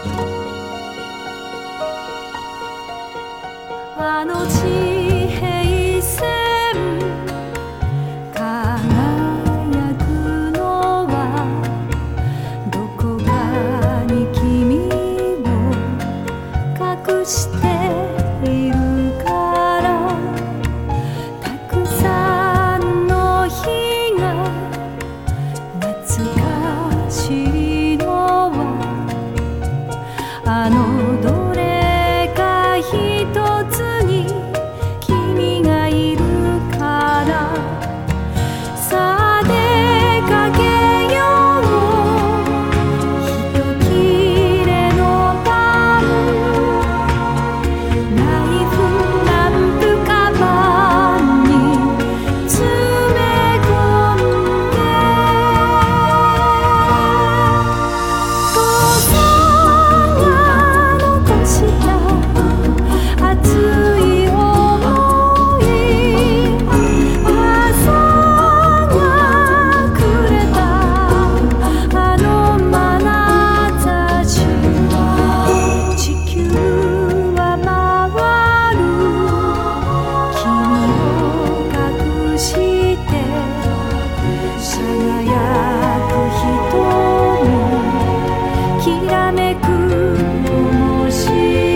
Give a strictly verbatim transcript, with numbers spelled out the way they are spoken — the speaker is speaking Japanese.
あの地平線輝くのはどこかに君を隠しているからたくさんの日が懐かしいのはあのどれか一つに君がいるからさあ出かけよう一切れの晩ナイフランプカバンに詰め込んで父さんが残した熱い想い母さんがくれたあの眼差し地球は回る君を隠して輝く瞳きらめく灯火